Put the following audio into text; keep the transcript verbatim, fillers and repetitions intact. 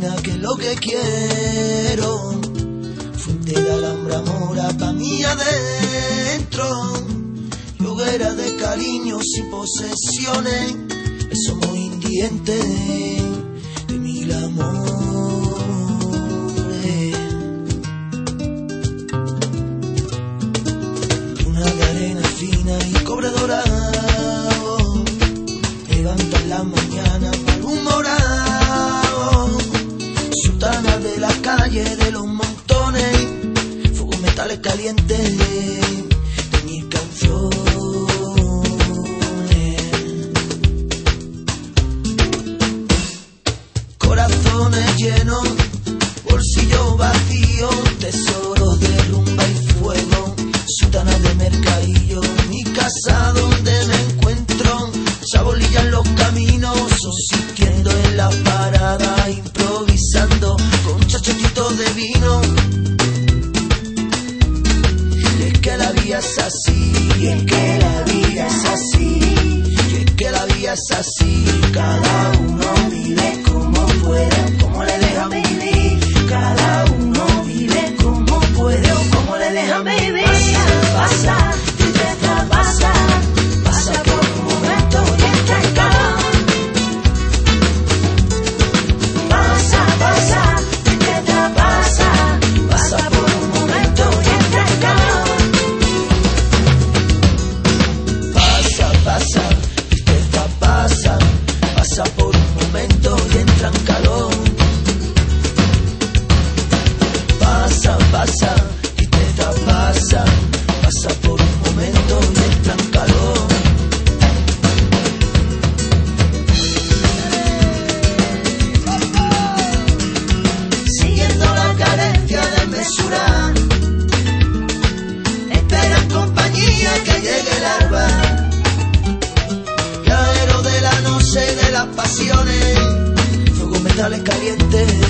fina que es lo que quiero. Fuente de alhambra mora pa' mí adentro. Y hoguera de cariños y posesiones. Somos indigentes de mil amores. Luna de arena fina y cobre dorado. Levanta en la mañana malhumorado. Sultana de la calle de los montones. Fuego metales calientes de mil canciones. Corazones llenos, bolsillo vacío, tesoros de rumba y fuego, sultana de mercadillo, mi casa donde me encuentro, sabolilla en los caminos, subsistiendo en la parada, improvisando con chachotitos de vino. Y es que la vida es así, y es que la vida es así, y es que la vida es así, cada uno vive como puede, como le deja vivir, cada uno vive como puede o como le deja vivir. Pasa, pasa, tristeza pasa, pasa por un momento y entra en calor. Pasa, pasa, tristeza pasa, pasa por un momento y entra en calor. Pasa, pasa, tristeza pasa, pasa por un momento y entra en calor. Pasa, pasa, tristeza pasa, pasa por un momento y entra en calor. Siguiendo la cadencia desmesurada, espera en compañía que llegue el alba. Viajero de la noche y de las pasiones, fuego metales calientes